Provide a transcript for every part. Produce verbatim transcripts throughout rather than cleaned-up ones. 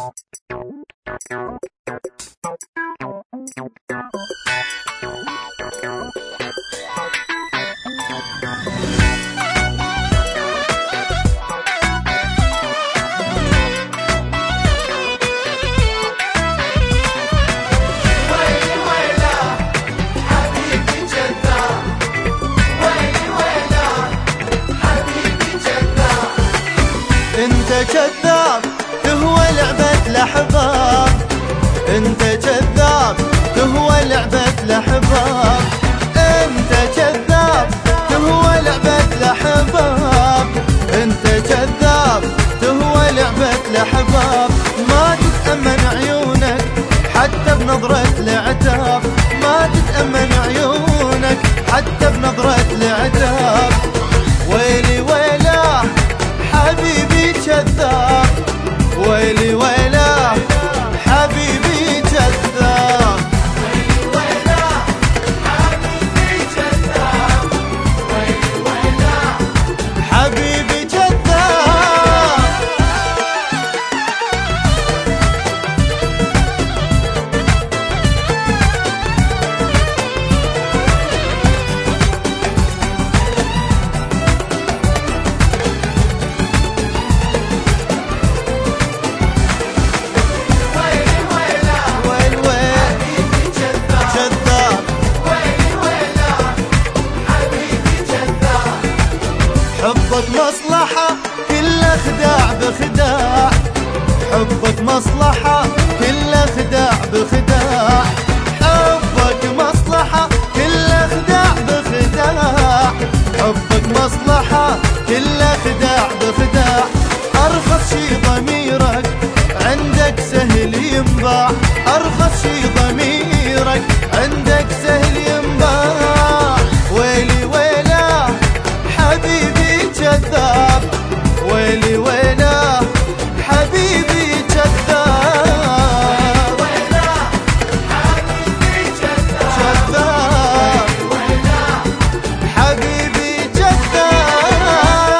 انت كذاب تهوى لعبة الأحباب، انت كذاب تهوى لعبة الأحباب، انت كذاب تهوى لعبة الأحباب، انت كذاب تهوى لعبة الأحباب. ما تتأمن عيونك حتى بنظرة العتاب، ما تتأمن عيونك حتى بنظرة العتاب. ويلي ويلاه حبيبي كذاب، ويلي ويلاه حبيبي كذاب، ويلي ويلاه حبيبي كذاب، ويلي ويلاه حبيبي كذاب. حبك مصلحة كله خداع بخداع، حبك مصلحة كله خداع بخداع، حبك مصلحة كله خداع بخداع، حبك مصلحة كله خداع بخداع. أرخص شي ضميرك عندك سهل ينباع، أرخص شي ضميرك عندك سهل ينباع. ويلي ويلاه حبيبي كذاب، ويلي ويلاه حبيبي كذاب، ويلاه حبيبي كذاب، كذاب ويلاه حبيبي كذاب.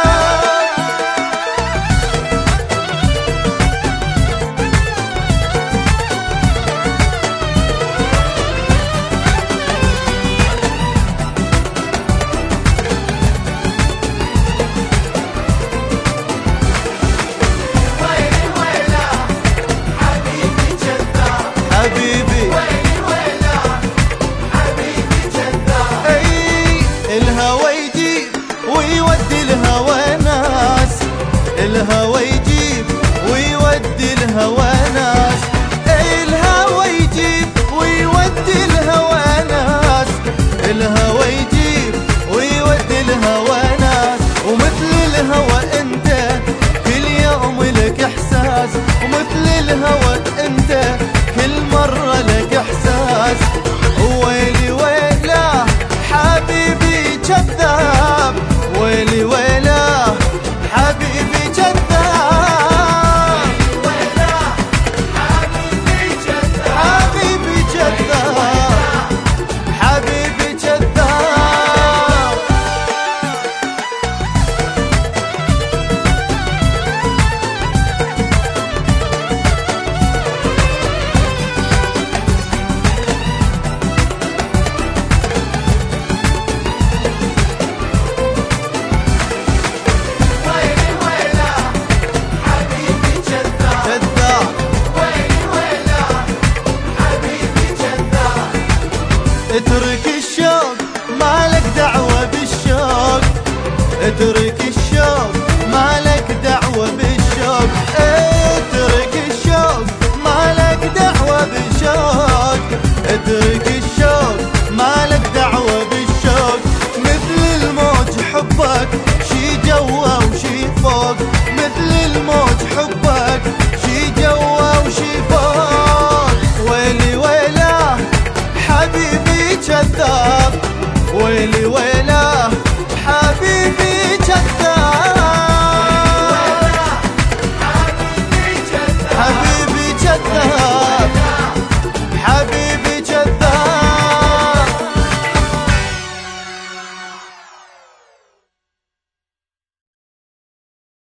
حبيبي ويلي ويلاه حبيبي كذاب. اي الهوى يجيب ويودي الهوى ناس، الهوى يجيب ويودي الهوى ناس، اي الهوى يجيب ويودي الهوى ناس، الهوى يجيب ويودي الهوى ناس. ومثل الهوى انت كل يوم لك احساس، ومثل الهوى